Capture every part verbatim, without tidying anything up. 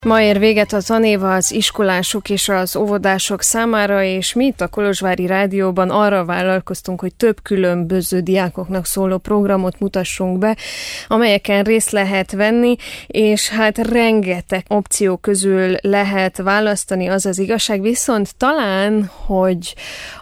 Ma ér véget a tanéva az iskolások és az óvodások számára, és mi itt a Kolozsvári Rádióban arra vállalkoztunk, hogy több különböző diákoknak szóló programot mutassunk be, amelyeken részt lehet venni, és hát rengeteg opció közül lehet választani, az az igazság, viszont talán, hogy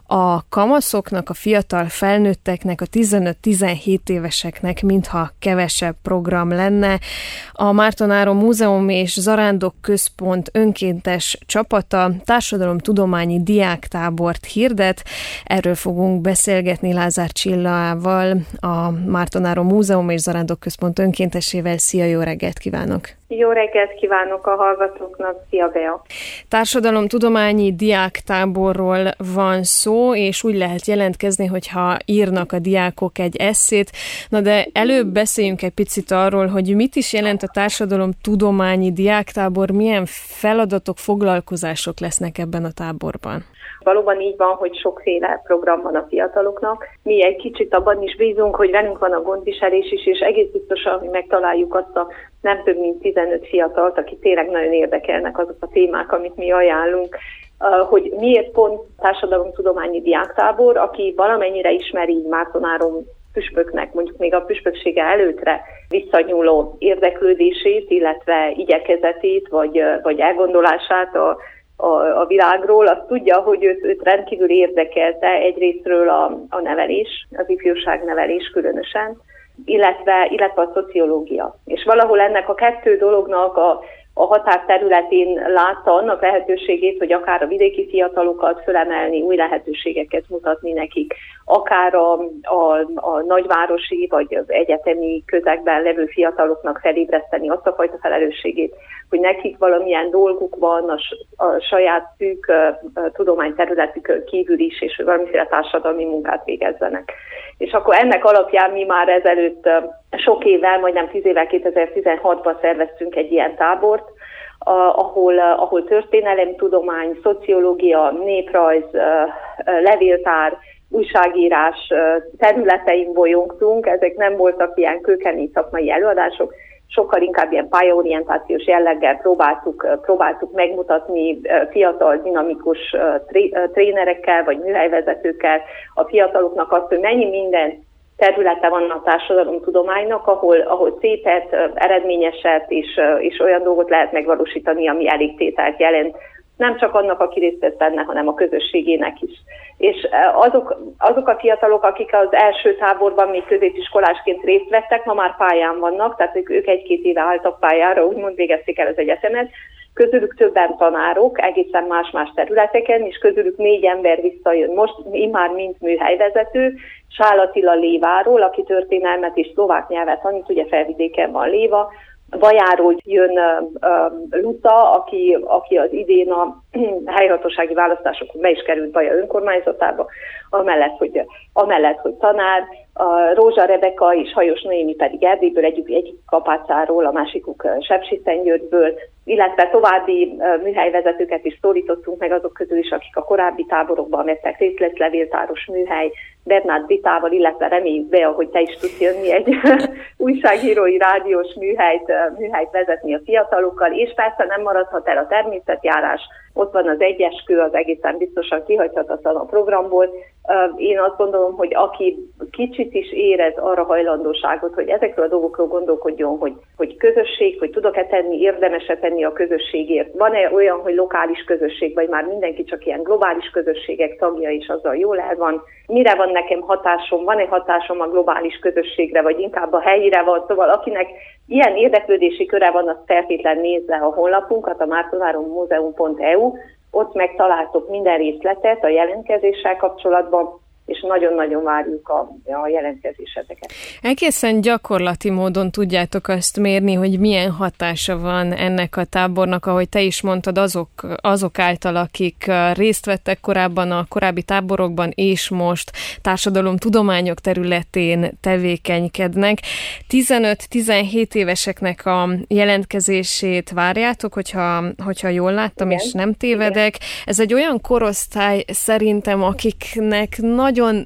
a kamaszoknak, a fiatal felnőtteknek, a tizenöt-tizenhét éveseknek mintha kevesebb program lenne. A Márton Áron Múzeum és Zarándok Központ önkéntes csapata társadalomtudományi diáktábort hirdet. Erről fogunk beszélgetni Lázár Csillával, a Márton Áron Múzeum és Zarándok Központ önkéntesével. Szia, jó reggelt kívánok! Jó reggelt kívánok a hallgatóknak, szia Bea! Társadalomtudományi diáktáborról van szó, és úgy lehet jelentkezni, hogyha írnak a diákok egy esszét. Na de előbb beszéljünk egy picit arról, hogy mit is jelent a társadalomtudományi diáktábor, milyen feladatok, foglalkozások lesznek ebben a táborban. Valóban így van, hogy sokféle program van a fiataloknak. Mi egy kicsit abban is bízunk, hogy velünk van a gondviselés is, és egész biztosan, hogy megtaláljuk azt a nem több mint tizenöt fiatalt, aki tényleg nagyon érdekelnek azok a témák, amit mi ajánlunk, hogy miért pont társadalomtudományi diáktábor, aki valamennyire ismeri így Márton Áron püspöknek, mondjuk még a püspöksége előttre visszanyúló érdeklődését, illetve igyekezetét, vagy, vagy elgondolását a A, a világról, azt tudja, hogy őt, őt rendkívül érdekelte egyrésztről a, a nevelés, az ifjúságnevelés különösen, illetve, illetve a szociológia. És valahol ennek a kettő dolognak a, a határterületén látta annak lehetőségét, hogy akár a vidéki fiatalokat fölemelni, új lehetőségeket mutatni nekik, akár a, a, a nagyvárosi vagy egyetemi közegben levő fiataloknak felébreszteni azt a fajta felelősségét, hogy nekik valamilyen dolguk van a, a saját szűk uh, tudományterületükön kívül is, és valamiféle társadalmi munkát végezzenek. És akkor ennek alapján mi már ezelőtt uh, sok évvel, majdnem tíz évvel, kétezer-tizenhatban szerveztünk egy ilyen tábort, uh, ahol, uh, ahol történelemtudomány, szociológia, néprajz, uh, uh, levéltár, újságírás uh, területein bolyongtunk. Ezek nem voltak ilyen kőkemény szakmai előadások, sokkal inkább ilyen pályaorientációs jelleggel próbáltuk, próbáltuk megmutatni fiatal, dinamikus trénerekkel vagy műhelyvezetőkkel a fiataloknak azt, hogy mennyi minden területe van a társadalomtudománynak, ahol, ahol szépet, eredményeset és, és olyan dolgot lehet megvalósítani, ami elégtételt jelent, nem csak annak, aki részt vesz benne, hanem a közösségének is. És azok, azok a fiatalok, akik az első táborban még középiskolásként részt vettek, ma már pályán vannak, tehát ők egy-két éve álltak pályára, úgymond végezték el az egyetemet. Közülük többen tanárok, egészen más-más területeken, és közülük négy ember visszajön most, immár mint műhelyvezető, Sál Attila Léváról, aki történelmet és szlovák nyelvet tanít, ugye Felvidéken van Léva, Bajáról jön uh, uh, Luta, aki, aki az idén a helyhatósági választásokon be is került Baja önkormányzatába, amellett, hogy, amellett, hogy tanár, a Rózsa Rebeka és Hajós Noémi pedig Erdélyből, egyik, egyik Kapácáról, a másikuk Sepsiszentgyörgyből, illetve további uh, műhelyvezetőket is szólítottunk meg azok közül is, akik a korábbi táborokban vettek részt, lesz levéltáros műhely, Bernát Bitával, illetve reméljük be, ahogy te is tudsz jönni egy újságírói rádiós műhelyt, műhelyt vezetni a fiatalokkal, és persze nem maradhat el a természetjárás, ott van az egyeskő, az egészen biztosan kihagyhatatlan a programból. Én azt gondolom, hogy aki kicsit is érez arra hajlandóságot, hogy ezekről a dolgokról gondolkodjon, hogy, hogy közösség, hogy tudok-e tenni, érdemes-e tenni a közösségért. Van-e olyan, hogy lokális közösség, vagy már mindenki csak ilyen globális közösségek tagja, és azzal jól el van. Mire van nekem hatásom, van-e hatásom a globális közösségre, vagy inkább a helyére van. Szóval akinek ilyen érdeklődési köre van, azt feltétlen nézze a honlapunkat, a mártonáronmuzeum pont e u, ott megtaláltok minden részletet a jelentkezéssel kapcsolatban, és nagyon-nagyon várjuk a, a jelentkezéseteket. Egészen gyakorlati módon tudjátok azt mérni, hogy milyen hatása van ennek a tábornak, ahogy te is mondtad, azok, azok által, akik részt vettek korábban a korábbi táborokban, és most társadalomtudományok területén tevékenykednek. tizenöt-tizenhét éveseknek a jelentkezését várjátok, hogyha, hogyha jól láttam, igen, és nem tévedek. Igen. Ez egy olyan korosztály szerintem, akiknek nagyon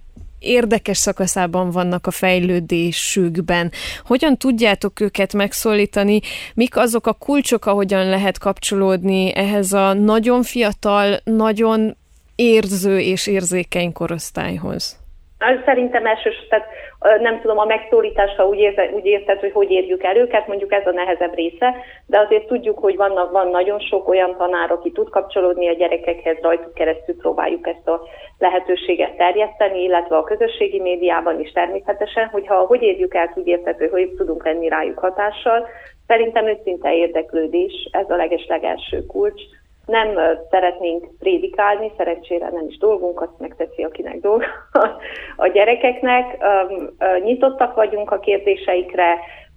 érdekes szakaszában vannak a fejlődésükben. Hogyan tudjátok őket megszólítani? Mik azok a kulcsok, ahogyan lehet kapcsolódni ehhez a nagyon fiatal, nagyon érző és érzékeny korosztályhoz? Szerintem elsősorban, tehát nem tudom, a megszólításra úgy, érte, úgy érted, hogy hogy érjük el őket, mondjuk ez a nehezebb része, de azért tudjuk, hogy vannak, van nagyon sok olyan tanár, aki tud kapcsolódni a gyerekekhez, rajtuk keresztül próbáljuk ezt a lehetőséget terjeszteni, illetve a közösségi médiában is természetesen, hogyha hogy érjük el, úgy érted, hogy hogy tudunk lenni rájuk hatással. Szerintem őszinte érdeklődés, ez a leges-legelső kulcs. Nem szeretnénk prédikálni, szerencsére nem is dolgunk, azt megteszi, akinek dolga a gyerekeknek. Nyitottak vagyunk a kérdéseikre,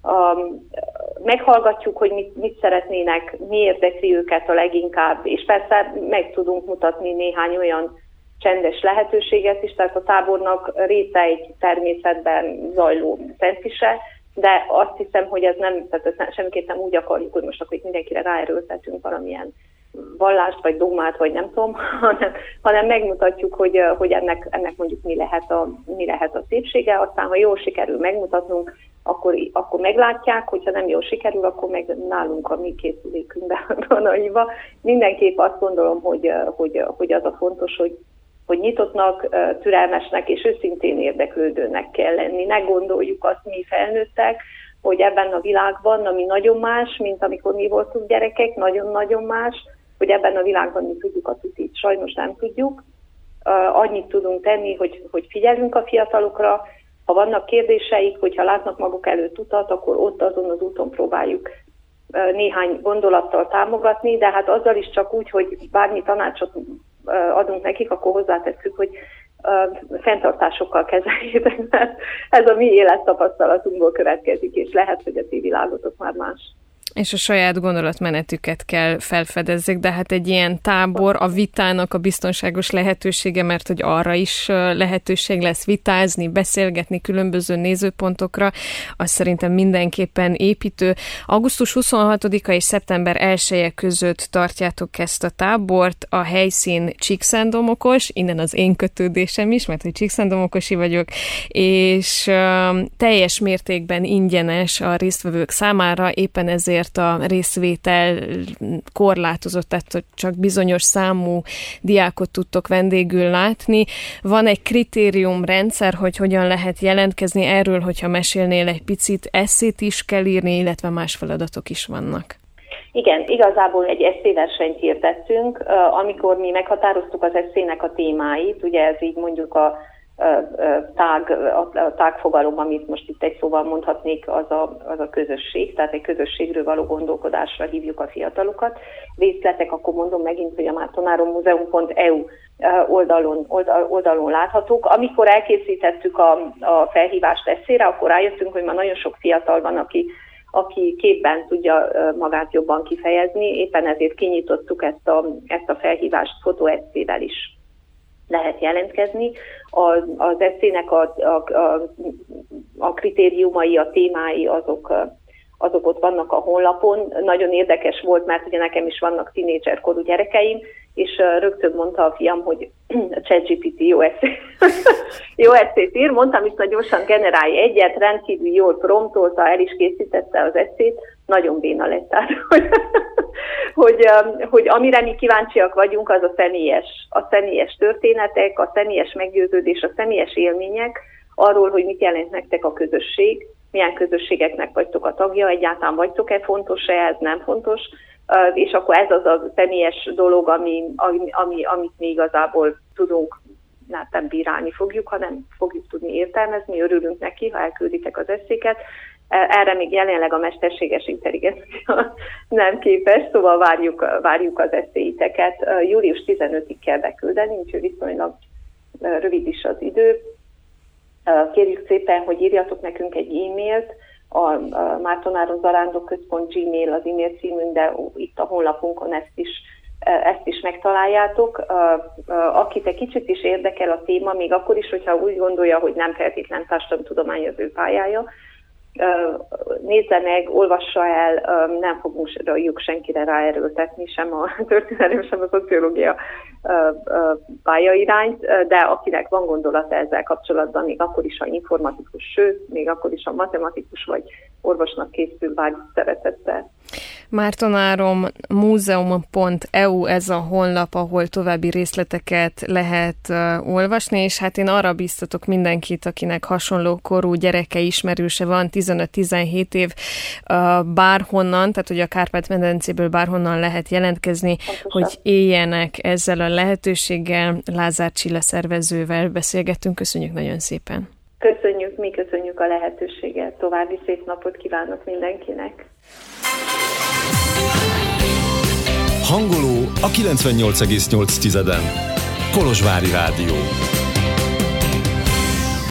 meghallgatjuk, hogy mit, mit szeretnének, mi érdekli őket a leginkább, és persze meg tudunk mutatni néhány olyan csendes lehetőséget is, tehát a tábornak része egy természetben zajló szentmise, de azt hiszem, hogy ez nem, tehát ezt semmiképp nem úgy akarjuk, hogy most akkor mindenkire ráerőltetünk valamilyen vallást, vagy dogmát, vagy nem tudom, hanem, hanem megmutatjuk, hogy, hogy ennek, ennek mondjuk mi lehet, a, mi lehet a szépsége. Aztán, ha jól sikerül megmutatnunk, akkor, akkor meglátják, hogyha nem jól sikerül, akkor meg nálunk a mi készülékünkben van a hiba. Mindenképp azt gondolom, hogy, hogy, hogy az a fontos, hogy, hogy nyitottnak, türelmesnek és őszintén érdeklődőnek kell lenni. Ne gondoljuk azt mi felnőttek, hogy ebben a világban, ami nagyon más, mint amikor mi voltunk gyerekek, nagyon-nagyon más, hogy ebben a világban mi tudjuk a tutit, sajnos nem tudjuk. Uh, annyit tudunk tenni, hogy, hogy figyelünk a fiatalokra, ha vannak kérdéseik, hogyha látnak maguk előtt utat, akkor ott azon az úton próbáljuk uh, néhány gondolattal támogatni, de hát azzal is csak úgy, hogy bármi tanácsot uh, adunk nekik, akkor hozzátesszük, hogy uh, fenntartásokkal kezeljétek, mert ez a mi élettapasztalatunkból következik, és lehet, hogy a ti világotok már más. És a saját gondolatmenetüket kell felfedezzék, de hát egy ilyen tábor a vitának a biztonságos lehetősége, mert hogy arra is lehetőség lesz vitázni, beszélgetni különböző nézőpontokra, az szerintem mindenképpen építő. augusztus huszonhatodika és szeptember elseje között tartjátok ezt a tábort, a helyszín Csíkszentdomokos, innen az én kötődésem is, mert hogy Csíkszentdomokosi vagyok, és uh, teljes mértékben ingyenes a résztvevők számára, éppen ezért a részvétel korlátozott, tehát hogy csak bizonyos számú diákot tudtok vendégül látni. Van egy kritériumrendszer, hogy hogyan lehet jelentkezni, erről, hogyha mesélnél egy picit, esszét is kell írni, illetve más feladatok is vannak. Igen, igazából egy esszéversenyt hirdettünk, amikor mi meghatároztuk az esszének a témáit, ugye ez így mondjuk a tág, a tágfogalom, amit most itt egy szóval mondhatnék, az a, az a közösség, tehát egy közösségről való gondolkodásra hívjuk a fiatalokat. Részletek, akkor mondom megint, hogy a mártonárommuzeum pont e u oldalon, oldal, oldalon láthatók. Amikor elkészítettük a, a felhívást esszére, akkor rájöttünk, hogy már nagyon sok fiatal van, aki, aki képben tudja magát jobban kifejezni, éppen ezért kinyitottuk ezt a, ezt a felhívást fotóesszével is. Lehet jelentkezni. Az, az esszének a, a, a, a kritériumai, a témái, azok, azok ott vannak a honlapon. Nagyon érdekes volt, mert ugye nekem is vannak tínédzserkorú gyerekeim, és rögtön mondta a fiam, hogy a ChatGPT jó eszét, jó eszét ír. Mondtam is, hogy gyorsan generálj egyet, rendkívül jól promptolta, el is készítette az eszét, nagyon béna lett. Tehát, hogy, hogy, hogy amire mi kíváncsiak vagyunk, az a személyes, a személyes történetek, a személyes meggyőződés, a személyes élmények arról, hogy mit jelent nektek a közösség, milyen közösségeknek vagytok a tagja, egyáltalán vagytok-e, fontos-e, ez nem fontos, és akkor ez az a személyes dolog, ami, ami, ami, amit mi igazából tudunk, nem bírálni fogjuk, hanem fogjuk tudni értelmezni, örülünk neki, ha elkülditek az eszéket. Erre még jelenleg a mesterséges intelligencia nem képes, szóval várjuk, várjuk az eszéiteket. július tizenötödikéig kell beküldeni, úgyhogy viszonylag rövid is az idő. Kérjük szépen, hogy írjatok nekünk egy e-mailt, a Mártonáron Zarándok Központ Gmail az e-mail címünk, de itt a honlapunkon ezt is, ezt is megtaláljátok. Akit egy kicsit is érdekel a téma, még akkor is, hogyha úgy gondolja, hogy nem feltétlen társadalomtudomány az ő pályája, nézze meg, olvassa el, nem fogunk senkire ráerőltetni, sem a történelem, sem a szociológia pályairányt, de akinek van gondolata ezzel kapcsolatban, még akkor is, ha informatikus, sőt, még akkor is, ha matematikus vagy orvosnak készül, várjuk szeretettel. Mártonárom múzeum pont e u ez a honlap, ahol további részleteket lehet uh, olvasni, és hát én arra biztatok mindenkit, akinek hasonló korú gyereke, ismerőse van, tizenöt-tizenhét év, uh, bárhonnan, tehát hogy a Kárpát-medencéből bárhonnan lehet jelentkezni, pontosan, hogy éljenek ezzel a lehetőséggel. Lázár Csilla szervezővel beszélgettünk, köszönjük nagyon szépen. Köszönjük, mi köszönjük a lehetőséget, további szép napot kívánok mindenkinek. Hangoló a kilencvennyolc egész nyolc Kolozsvári Rádió.